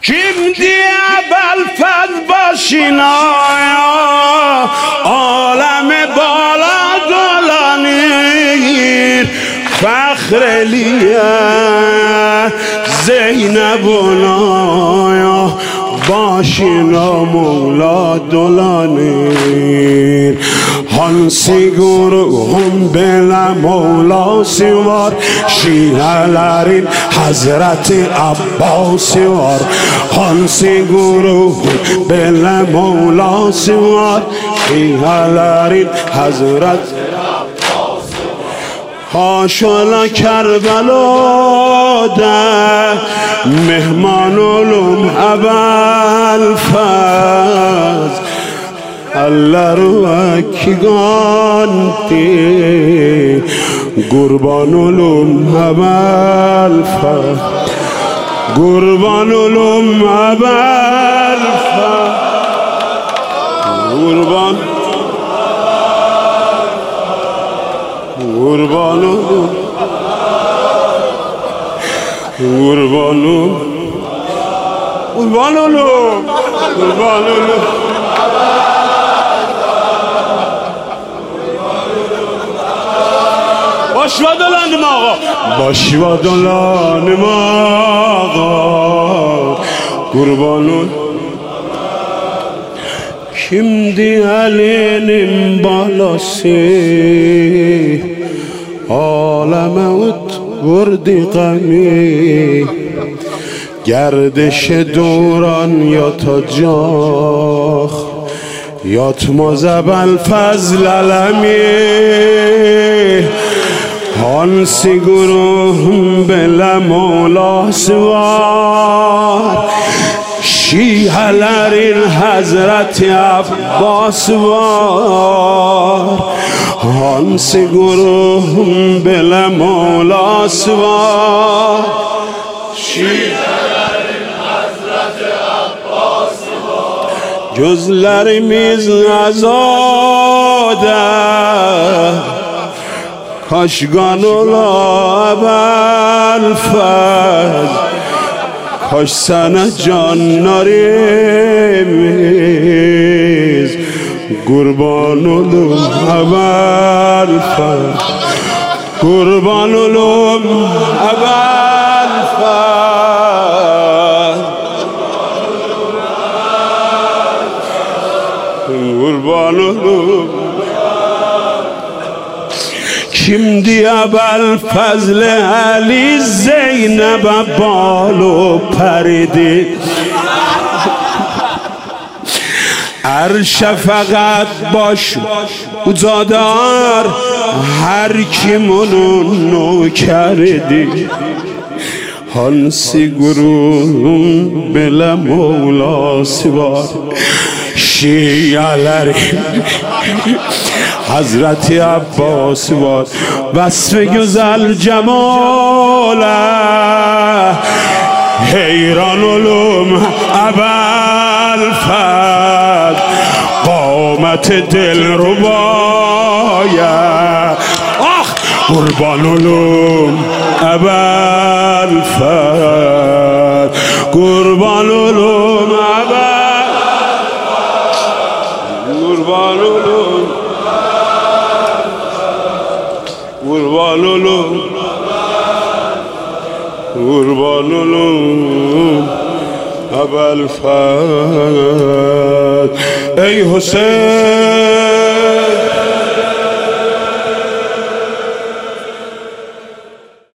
kim diye belfed başına عالم بالا dolanır فخرلیه زینبونا başına مولا dolanır hansi guruhum bela Mevlası var Şiələrin Hazreti Abbası var hansi guruhum bela Mevlası var Şiələrin Hazreti حاشا کربلاده مهمان علوم ابوالفضل الله رو اکیگانتی قربان علوم ابوالفضل قربان علوم ابوالفضل قربان قربانو قربانو قربانو قربانو باش و دلانم آقا باش و دلانم آقا قربانو Şimdi elinin balası aleme vurdu gami gerdişe duran yatacak yatmaz Ebelfezl alemi hansi guruhum bela Mevlası var Şiələrin Hazreti Abbas var hansi guruhum belə Mevlası var Şiələrin Hazreti Abbas var gözlərimiz azade kaşgan ola Ebelfezl Kaş sana canlarımız kurban olum Ebelfezl kurban olum Ebelfezl kurban olum Şimdi Ebelfezl Ali Zeynep'e balu perdi Her şefaqat baş ucadar Her kim onun nökerdi Hansi guruhum bela Mevlası var Şiələrin Hazreti Abbas var Vasf güzel cemale Heyran olum Ebelfezl Qamet dilrubaya Ah kurban olum Ebelfezl Kurban olum Kurban olum Kurban olum Kurban olum Ebelfezl Ey Hüseyin